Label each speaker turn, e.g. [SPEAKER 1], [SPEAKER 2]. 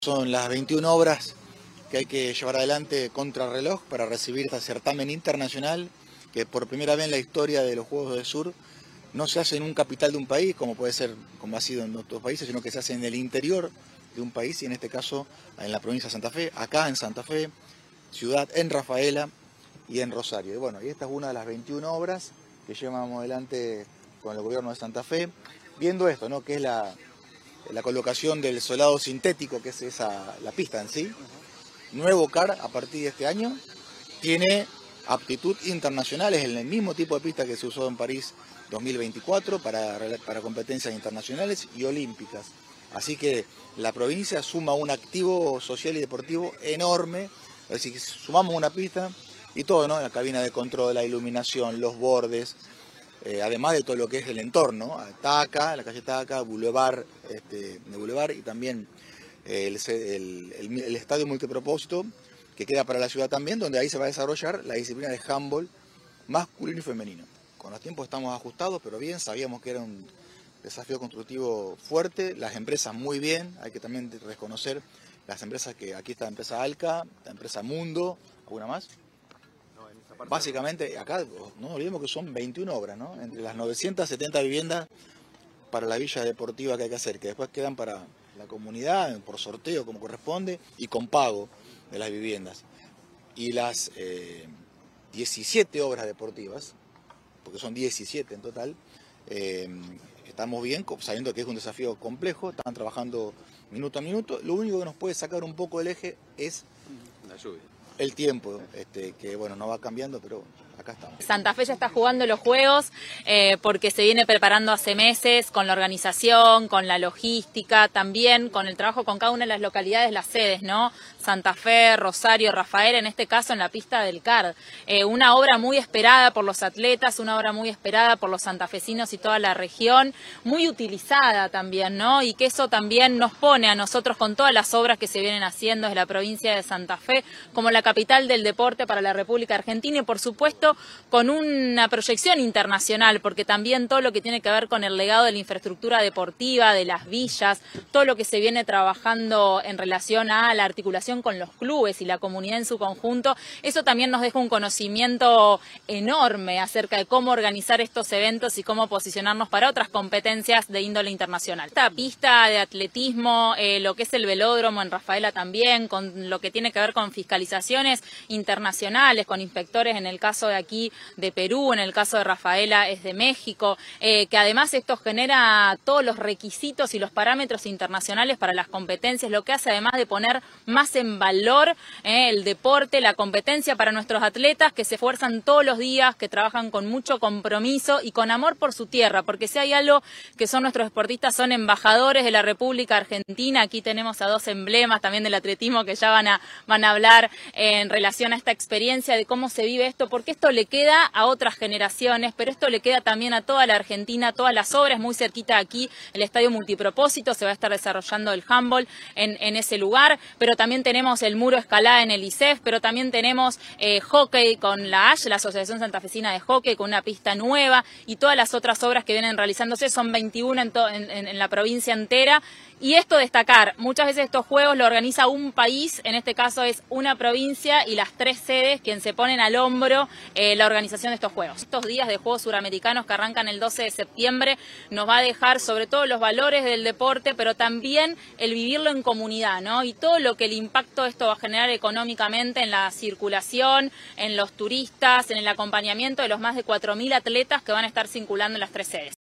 [SPEAKER 1] Son las 21 obras que hay que llevar adelante contra reloj para recibir este certamen internacional que por primera vez en la historia de los Juegos del Sur no se hace en un capital de un país, como puede ser, como ha sido en otros países, sino que se hace en el interior de un país y en este caso en la provincia de Santa Fe, acá en Santa Fe, ciudad en Rafaela y en Rosario. Y bueno, y esta es una de las 21 obras que llevamos adelante con el gobierno de Santa Fe, viendo esto, ¿no? Que es la colocación del solado sintético, que es la pista en sí. Nuevo CAR a partir de este año tiene aptitud internacional, es el mismo tipo de pista que se usó en París 2024 para competencias internacionales y olímpicas. Así que la provincia suma un activo social y deportivo enorme, es decir, sumamos una pista y todo, ¿no? La cabina de control, la iluminación, los bordes, además de todo lo que es el entorno, Taca, la calle Taca, Boulevard, de Boulevard y también el estadio multipropósito que queda para la ciudad también, donde ahí se va a desarrollar la disciplina de handball masculino y femenino. Con los tiempos estamos ajustados, pero bien, sabíamos que era un desafío constructivo fuerte, las empresas muy bien, hay que también reconocer las empresas que aquí está la empresa Alca, la empresa Mundo, ¿alguna más? Básicamente, acá no olvidemos que son 21 obras, ¿no? Entre las 970 viviendas para la villa deportiva que hay que hacer, que después quedan para la comunidad, por sorteo como corresponde, y con pago de las viviendas. Y las 17 obras deportivas, porque son 17 en total, estamos bien, sabiendo que es un desafío complejo, están trabajando minuto a minuto. Lo único que nos puede sacar un poco del eje es
[SPEAKER 2] la lluvia.
[SPEAKER 1] El tiempo, que bueno, no va cambiando, pero acá estamos.
[SPEAKER 3] Santa Fe ya está jugando los Juegos porque se viene preparando hace meses con la organización, con la logística, también con el trabajo con cada una de las localidades, las sedes, ¿no? Santa Fe, Rosario, Rafaela, en este caso en la pista del CAR. Una obra muy esperada por los atletas, una obra muy esperada por los santafesinos y toda la región, muy utilizada también, ¿no? Y que eso también nos pone a nosotros con todas las obras que se vienen haciendo desde la provincia de Santa Fe, como la capital del deporte para la República Argentina y por supuesto con una proyección internacional, porque también todo lo que tiene que ver con el legado de la infraestructura deportiva, de las villas, todo lo que se viene trabajando en relación a la articulación con los clubes y la comunidad en su conjunto, eso también nos deja un conocimiento enorme acerca de cómo organizar estos eventos y cómo posicionarnos para otras competencias de índole internacional. Esta pista de atletismo, lo que es el velódromo en Rafaela también, con lo que tiene que ver con fiscalizaciones internacionales, con inspectores en el caso de aquí de Perú, en el caso de Rafaela es de México, que además esto genera todos los requisitos y los parámetros internacionales para las competencias, lo que hace además de poner más en valor el deporte, la competencia para nuestros atletas que se esfuerzan todos los días, que trabajan con mucho compromiso y con amor por su tierra, porque si hay algo que son nuestros deportistas, son embajadores de la República Argentina. Aquí tenemos a dos emblemas también del atletismo que ya van a hablar en relación a esta experiencia de cómo se vive esto, porque esto le queda a otras generaciones, pero esto le queda también a toda la Argentina, todas las obras, muy cerquita de aquí, el estadio multipropósito, se va a estar desarrollando el handball en ese lugar, pero también tenemos el muro escalada en el ISEF, pero también tenemos hockey con la ASH, la Asociación Santafesina de Hockey, con una pista nueva y todas las otras obras que vienen realizándose, son 21 en la provincia entera. Y esto destacar, muchas veces estos juegos lo organiza un país, en este caso es una provincia y las 3 sedes quien se ponen al hombro la organización de estos juegos. Estos días de Juegos Suramericanos que arrancan el 12 de septiembre nos va a dejar sobre todo los valores del deporte, pero también el vivirlo en comunidad, ¿no? Y todo lo que el impacto esto va a generar económicamente en la circulación, en los turistas, en el acompañamiento de los más de 4.000 atletas que van a estar circulando en las 3 sedes.